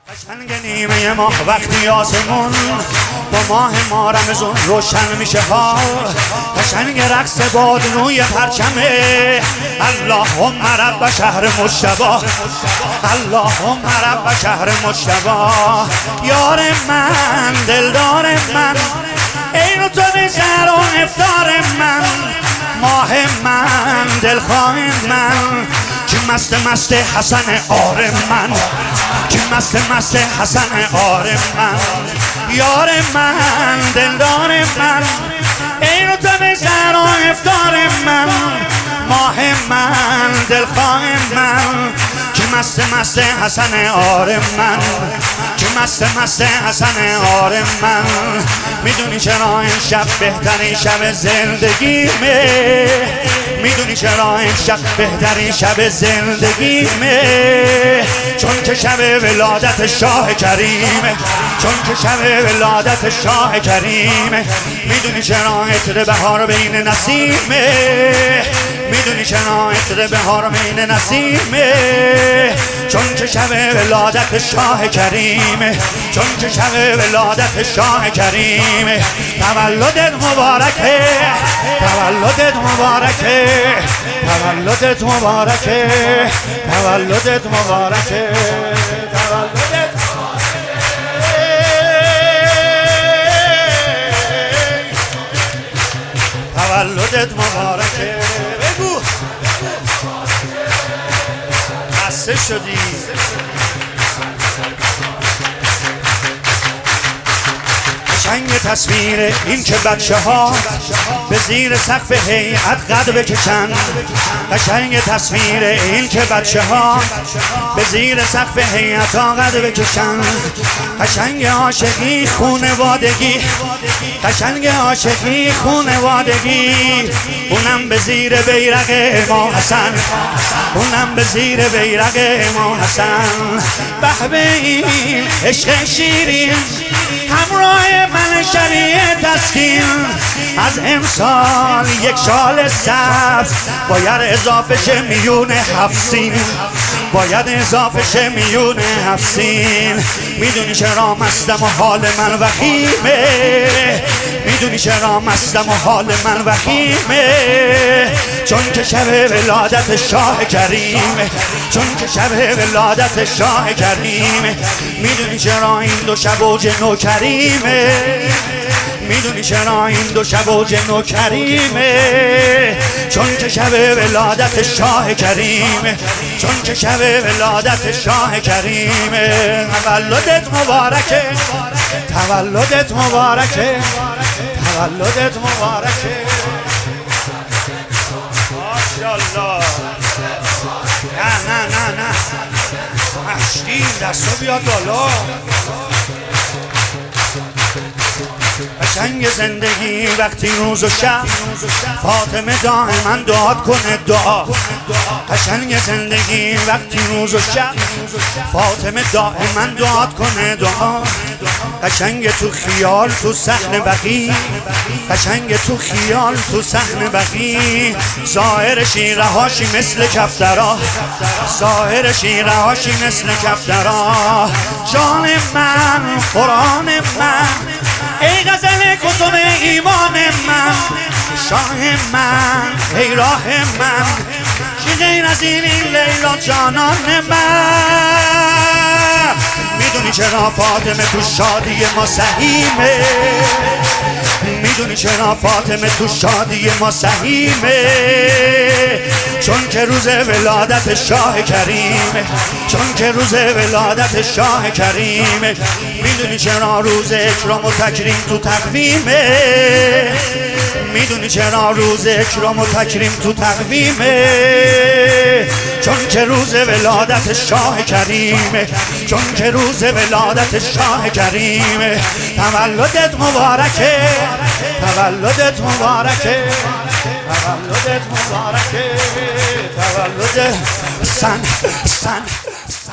قشنگ نیمه ماه وقتی آسمون با ماه ما رمزون روشن میشه ها. قشنگ رقص باد روی پرچمه. اللهم رب شهر مجتبی، اللهم رب شهر مجتبی. یار من، دلدار من، این تو بزر و افطار من. ماه من، دلخواه من، که مست مست حسن آر من، که مست مست حسن آر من. یار من، دلدار من، این تو بزر و افطار من. ماه من، دلخواه من، که مست مست حسن آر من، که مست مست حسن آر من. میدونی چرا این شب بهترین شب زندگیمه؟ میدونی چرا این شب بهترین شب زندگیمه؟ چون که شب ولادت شاه کریمه، چون که شب ولادت شاه کریمه. میدونی چرا عطر بهار بین نسیمه؟ میدونی چرا عطر بهار بین نسیمه؟ چون که شب ولادت شاه کریمه، چون که شب ولادت شاه کریمه. تولدت مبارکه، تولدت مبارکه، تولدت مبارکه، تولدت مبارکه، تولدت تولدت مبارکه. بگو خسته شدی. قشنگ تصویر این که بچه ها به زیر سقف هیئت قد بکشن. قشنگ تصویر این که بچه ها به زیر سقف هیئت ها قد بکشن. قشنگ عاشقی خونوادگی، قشنگ عاشقی خونوادگی. اونم به زیر بیرق امام حسن، اونم به زیر بیرق امام حسن. به به این عشق شیرین همراه من شریع تسکین. از امسال یک شال سبز باید اضافه شه میون 7 سین، باید اضافه شه میون 7 سین. میدونی چرا مستم و حال من وخیمه؟ میدونی چرا مستم و حال من وخیمه؟ چون که شب ولادت شاه کریمه، چون که شب ولادت شاه کریمه. میدونی چرا این دو شب اوج نوکریمه؟ میدونی چرا این دو شب اوج نوکریمه؟ چون که شب ولادت شاه کریمه، چون که شب ولادت شاه کریمه. تولدت مبارکه، تولدت مبارکه، تولدت مبارکه. ماشاءالله. نه نه نه نه مشتین دستو بیاد بالا. قشنگ زندگی وقتی روز و شب فاطمه دائما دعا کنه دعا. قشنگ زندگی وقتی روز و شب فاطمه دائما دعا کنه دعا. قشنگ تو خیال تو صحن بقی، قشنگ تو خیال تو صحن بقی. ظاهر شیرهاشی مثل کفترا، ظاهر شیرهاشی مثل کفترا. جان من، قرآن من، ای غزل کتب ایمان من. شاه من، ای راه من، که غیر از این لیلا جانان من. میدونی چرا فاطمه تو شادی ما سهیمه؟ میدونی چرا فاطمه تو شادی ما سهیمه؟ چون که روز ولادت شاه کریمه، چون که روز ولادت شاه کریمه. میدونی چرا روز اکرام و تکریم تو تقویمه؟ میدونی چرا روز اکرام و تکریم تو تقویمه؟ چون که روز ولادت شاه کریمه، چون که روز ولادت شاه کریمه. تولدت مبارکه، تولدت مبارکه، تولدت مبارکه، تولد سن